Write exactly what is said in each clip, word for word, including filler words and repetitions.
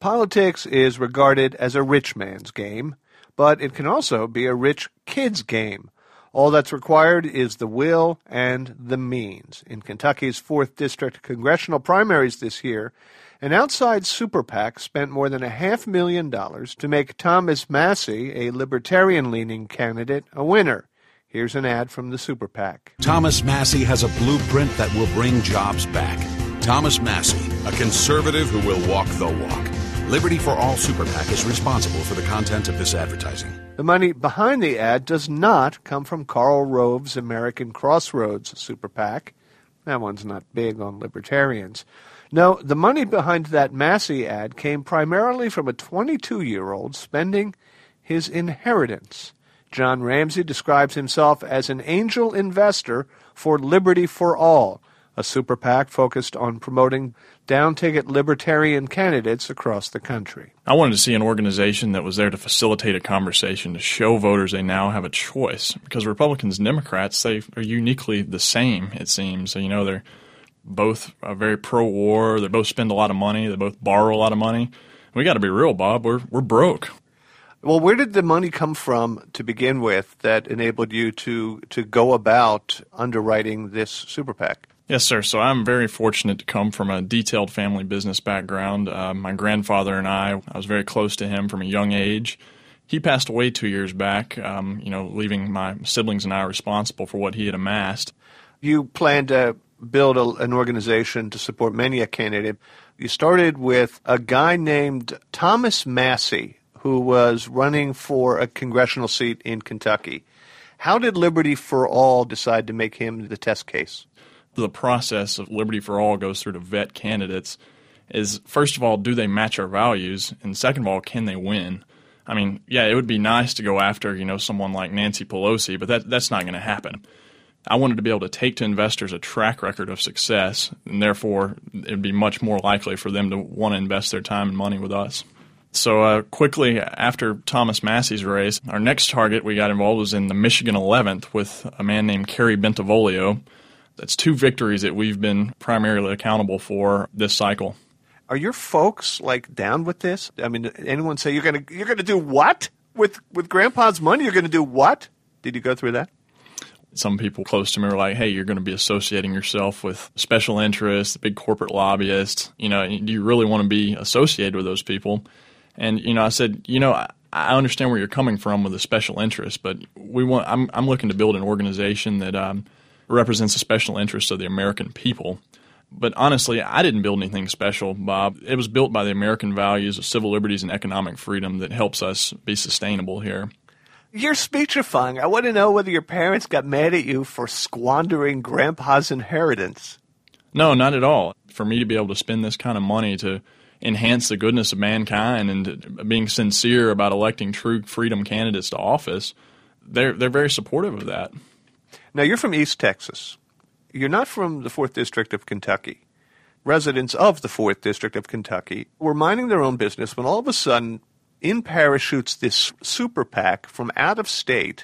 Politics is regarded as a rich man's game, but it can also be a rich kid's game. All that's required is the will and the means. In Kentucky's fourth District congressional primaries this year, an outside super PAC spent more than a half million dollars to make Thomas Massie, a libertarian-leaning candidate, a winner. Here's an ad from the super PAC. Thomas Massie has a blueprint that will bring jobs back. Thomas Massie, a conservative who will walk the walk. Liberty for All Super PAC is responsible for the content of this advertising. The money behind the ad does not come from Karl Rove's American Crossroads super PAC. That one's not big on libertarians. No, the money behind that Massie ad came primarily from a twenty-two-year-old spending his inheritance. John Ramsey describes himself as an angel investor for Liberty for All, a super PAC focused on promoting down-ticket libertarian candidates across the country. I wanted to see an organization that was there to facilitate a conversation, to show voters they now have a choice. Because Republicans and Democrats, they are uniquely the same, it seems. So, you know, they're both uh, very pro-war. They both spend a lot of money. They both borrow a lot of money. We got to be real, Bob. We're we're broke. Well, where did the money come from to begin with that enabled you to, to go about underwriting this super PAC? Yes, sir. So I'm very fortunate to come from a detailed family business background. Uh, my grandfather and I, I was very close to him from a young age. He passed away two years back, um, you know, leaving my siblings and I responsible for what he had amassed. You planned to build a, an organization to support many a candidate. You started with a guy named Thomas Massie, who was running for a congressional seat in Kentucky. How did Liberty for All decide to make him the test case? The process of Liberty for All goes through to vet candidates is, first of all, do they match our values? And second of all, can they win? I mean, yeah, it would be nice to go after, you know, someone like Nancy Pelosi, but that that's not going to happen. I wanted to be able to take to investors a track record of success, and therefore it would be much more likely for them to want to invest their time and money with us. So uh, quickly after Thomas Massie's race, our next target we got involved was in the Michigan eleventh with a man named Kerry Bentivolio. That's two victories that we've been primarily accountable for this cycle. Are your folks like down with this? I mean, anyone say you're going to you're going to do what with with Grandpa's money? You're going to do what? Did you go through that? Some people close to me were like, "Hey, you're going to be associating yourself with special interests, big corporate lobbyists. You know, do you really want to be associated with those people?" And you know, I said, you know, I, I understand where you're coming from with the special interest, but we want. I'm I'm looking to build an organization that um, represents the special interests of the American people. But honestly, I didn't build anything special, Bob. It was built by the American values of civil liberties and economic freedom that helps us be sustainable here. You're speechifying. I want to know whether your parents got mad at you for squandering Grandpa's inheritance. No, not at all. For me to be able to spend this kind of money to enhance the goodness of mankind and to, being sincere about electing true freedom candidates to office, they're they're very supportive of that. Now, you're from East Texas. You're not from the fourth District of Kentucky. Residents of the fourth District of Kentucky were minding their own business when all of a sudden in parachutes this super PAC from out of state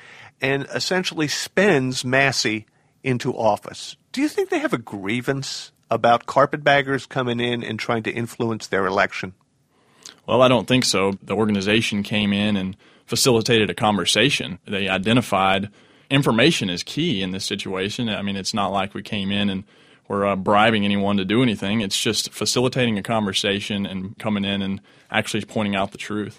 and essentially spends Massie into office. Do you think they have a grievance about carpetbaggers coming in and trying to influence their election? Well, I don't think so. The organization came in and facilitated a conversation. They identified information is key in this situation. I mean, it's not like we came in and we're uh, bribing anyone to do anything. It's just facilitating a conversation and coming in and actually pointing out the truth.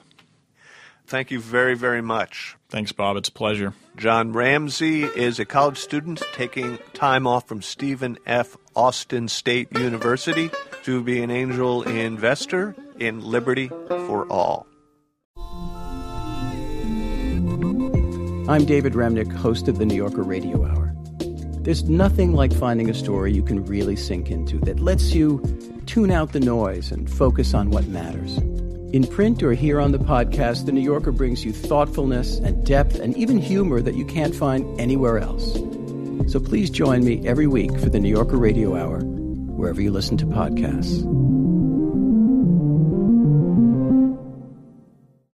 Thank you very, very much. Thanks, Bob. It's a pleasure. John Ramsey is a college student taking time off from Stephen F. Austin State University to be an angel investor in Liberty for All. I'm David Remnick, host of the New Yorker Radio Hour. There's nothing like finding a story you can really sink into that lets you tune out the noise and focus on what matters. In print or here on the podcast, the New Yorker brings you thoughtfulness and depth and even humor that you can't find anywhere else. So please join me every week for the New Yorker Radio Hour, wherever you listen to podcasts.